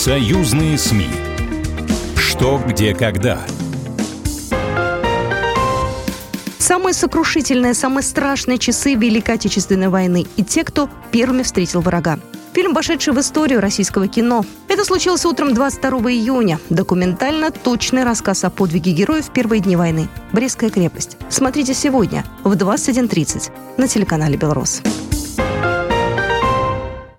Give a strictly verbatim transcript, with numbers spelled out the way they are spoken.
Союзные СМИ. Что, где, когда. Самые сокрушительные, самые страшные часы Великой Отечественной войны и те, кто первыми встретил врага. Фильм, вошедший в историю российского кино. Это случилось утром двадцать второго июня. Документально точный рассказ о подвиге героев в первые дни войны. Брестская крепость. Смотрите сегодня в двадцать один тридцать на телеканале «Белрос».